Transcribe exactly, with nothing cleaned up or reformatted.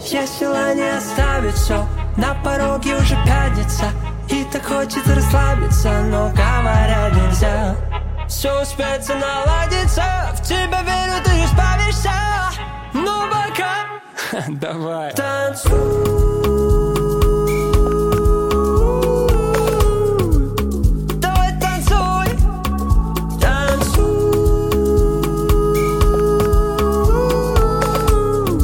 Есть желание оставить все, на пороге уже пятница, и так хочется расслабиться, но говорят нельзя. Все успеется наладиться, в тебя верю, ты не справишься. Ну пока давай танцуй.